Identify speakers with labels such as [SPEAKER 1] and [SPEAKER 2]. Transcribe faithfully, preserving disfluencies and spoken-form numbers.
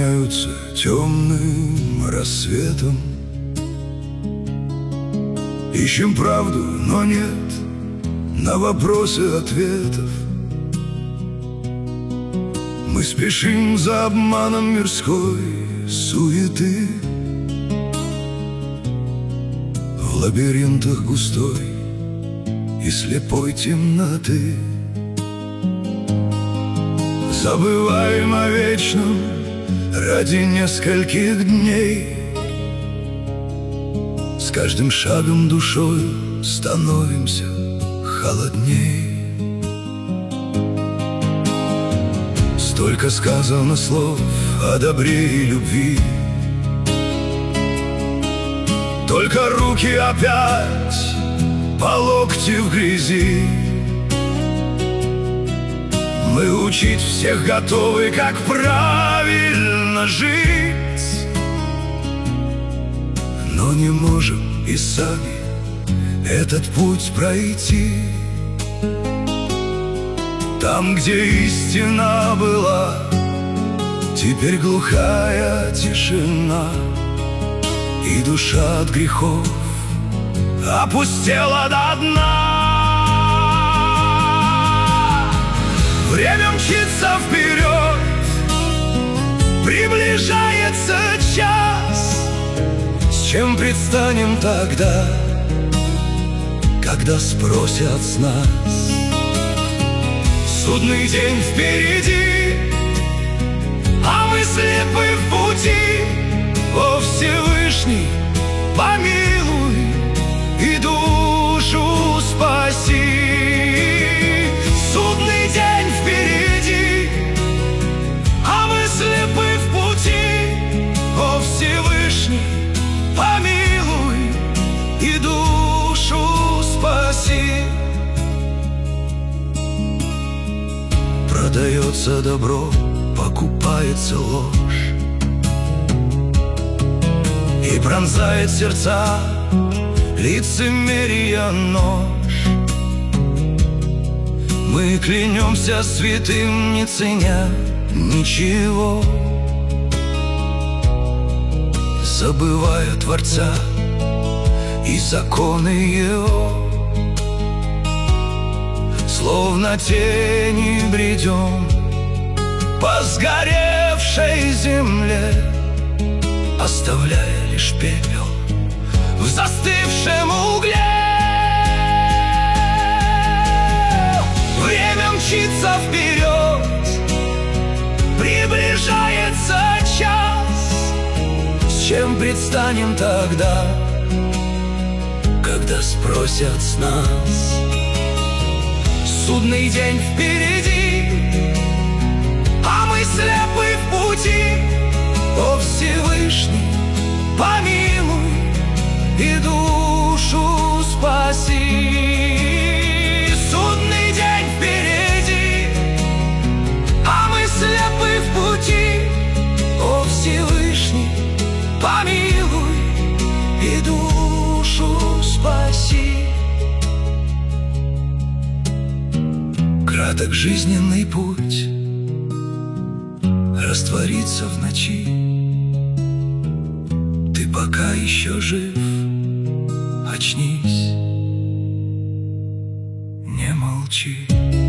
[SPEAKER 1] сменяются темным рассветом. Ищем правду, но нет на вопросы ответов. Мы спешим за обманом мирской суеты, в лабиринтах густой и слепой темноты. Забываем о вечном ради нескольких дней. С каждым шагом душою становимся холодней. Столько сказано слов о добре и любви, только руки опять по локти в грязи. Мы учить всех готовы, как правильно жить, но не можем и сами этот путь пройти. Там, где истина была, теперь глухая тишина, и душа от грехов опустела до дна. Время мчится вперед, приближается час. С чем предстанем тогда, когда спросят с нас? Судный день впереди, а мы слепы в пути. О, Всевышний, помилуй и душу спаси. Судный день впереди, а мы слепы в пути. О, Всевышний, помилуй и душу спаси. Продается добро, покупается ложь, и пронзает сердца лицемерия нож. Мы клянемся святым, не ценя ничего, забывая Творца и законы Его. Словно тени бредем по сгоревшей земле, оставляя лишь пепел в застывшем угле. Время мчится вперед, приближается час. С чем предстанем тогда, когда спросят с нас? Судный день впереди, а мы слепы в пути. О, Всевышний, помилуй и душу спаси. Судный день впереди, а мы слепы в пути. О, Всевышний, помилуй и душу спаси. Краток жизненный путь, раствориться в ночи. Ты пока еще жив, очнись, не молчи.